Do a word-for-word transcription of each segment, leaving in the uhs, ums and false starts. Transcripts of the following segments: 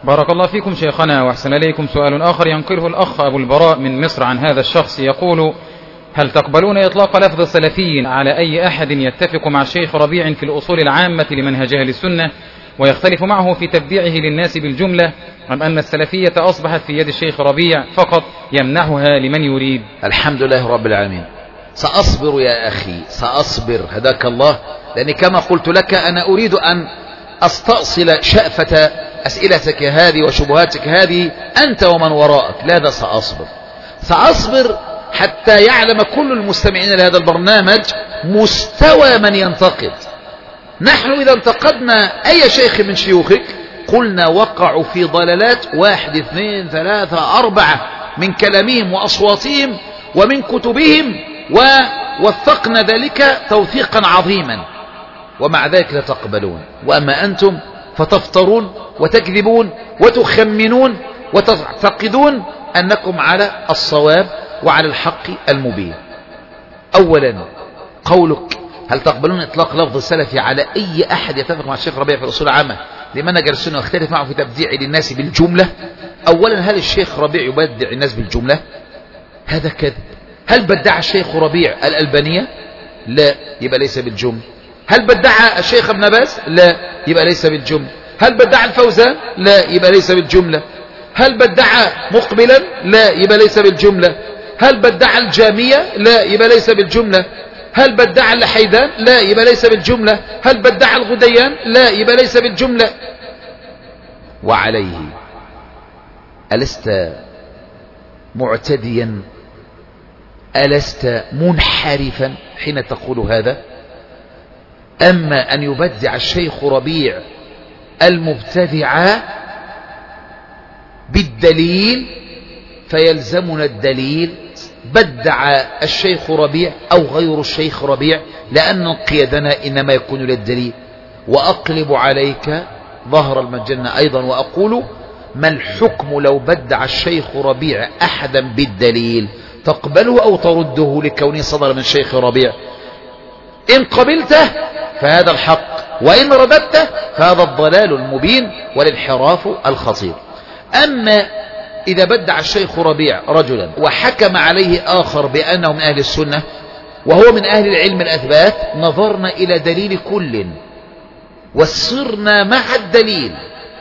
بارك الله فيكم شيخنا وأحسن إليكم. سؤال آخر ينقله الأخ أبو البراء من مصر عن هذا الشخص يقول: هل تقبلون إطلاق لفظ السلفيين على أي أحد يتفق مع الشيخ ربيع في الأصول العامة لمنهج أهل السنة ويختلف معه في تبديعه للناس بالجملة، أم أن السلفية أصبحت في يد الشيخ ربيع فقط يمنحها لمن يريد؟ الحمد لله رب العالمين. سأصبر يا أخي، سأصبر هداك الله، لأني كما قلت لك أنا أريد أن أستأصل شأفة أسئلتك هذه وشبهاتك هذه أنت ومن وراءك. لا، سأصبر سأصبر حتى يعلم كل المستمعين لهذا البرنامج مستوى من ينتقد. نحن إذا انتقدنا أي شيخ من شيوخك قلنا وقعوا في ضلالات واحد اثنين ثلاثة أربعة من كلامهم وأصواتهم ومن كتبهم، ووثقنا ذلك توثيقا عظيما، ومع ذلك لا تقبلون. وأما أنتم فتفترون وتكذبون وتخمنون وتعتقدون أنكم على الصواب وعلى الحق المبين. أولا قولك هل تقبلون إطلاق لفظ السلفي على أي أحد يتفق مع الشيخ ربيع في الأصول العامة لمنهج السنة ويختلف معه في تبديع للناس بالجملة؟ أولا هل الشيخ ربيع يبدع الناس بالجملة؟ هذا كذب. هل بدع الشيخ ربيع الألبانية؟ لا، يبقى ليس بالجملة. هل بدع الشيخ ابن باز؟ لا، يبقى ليس بالجملة. هل بدع الفوزان؟ لا، يبقى ليس بالجملة. هل بدع مقبلا؟ لا، يبقى ليس بالجملة. هل بدع الجامية؟ لا، يبقى ليس بالجملة. هل بدع اللحيدان؟ لا، يبقى ليس بالجملة. هل بدع الغديان؟ لا، يبقى ليس بالجملة. وعليه ألست معتديا؟ ألست منحرفا حين تقول هذا؟ أما أن يبدع الشيخ ربيع المبتدع بالدليل فيلزمنا الدليل. بدع الشيخ ربيع أو غير الشيخ ربيع، لأن انقيادنا إنما يكون للدليل. وأقلب عليك ظهر المجنة أيضا وأقول: ما الحكم لو بدع الشيخ ربيع أحدا بالدليل؟ تقبله أو ترده لكونه صدر من الشيخ ربيع؟ إن قبلته فهذا الحق، وإن رددته فهذا الضلال المبين والانحراف الخطير. أما إذا بدع الشيخ ربيع رجلا وحكم عليه آخر بأنه من أهل السنة وهو من أهل العلم الأثبات، نظرنا إلى دليل كل وسرنا مع الدليل،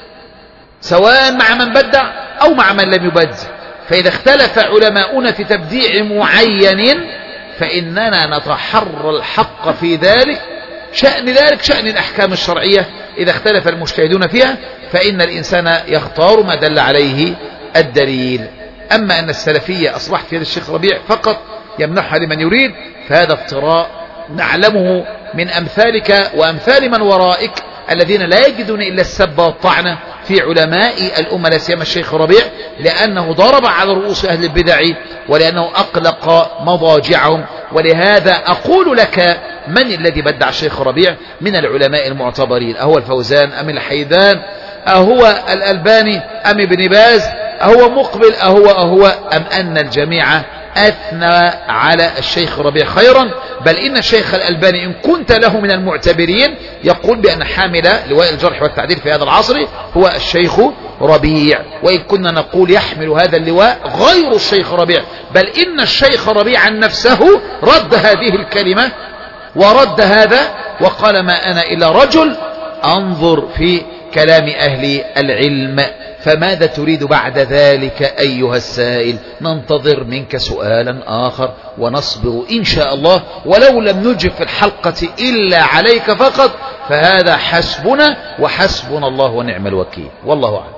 سواء مع من بدع أو مع من لم يبدع. فإذا اختلف علماؤنا في تبديع معين فإننا نتحرى الحق في ذلك. شأن ذلك شأن الأحكام الشرعية، إذا اختلف المجتهدون فيها فإن الإنسان يختار ما دل عليه الدليل. أما أن السلفية أصبحت في يد الشيخ ربيع فقط يمنحها لمن يريد فهذا افتراء نعلمه من أمثالك وأمثال من ورائك الذين لا يجدون إلا السب والطعن في علماء الأمة، لا سيما الشيخ ربيع، لأنه ضرب على رؤوس أهل البدع ولأنه أقلق مضاجعهم. ولهذا أقول لك: من الذي بدع الشيخ ربيع من العلماء المعتبرين؟ أهو الفوزان أم الحيدان؟ أهو الألباني أم ابن باز؟ أهو مقبل أهو أهو أم أن الجميع أثنى على الشيخ ربيع خيرا؟ بل إن الشيخ الألباني إن كنت له من المعتبرين يقول بأن حامل لواء الجرح والتعديل في هذا العصر هو الشيخ ربيع، وإن كنا نقول يحمل هذا اللواء غير الشيخ ربيع، بل إن الشيخ ربيع نفسه رد هذه الكلمة ورد هذا وقال: ما أنا إلا رجل أنظر في كلام أهل العلم. فماذا تريد بعد ذلك أيها السائل؟ ننتظر منك سؤالا آخر ونصبر إن شاء الله، ولو لم نجب في الحلقة إلا عليك فقط فهذا حسبنا وحسبنا الله ونعم الوكيل، والله أعلم.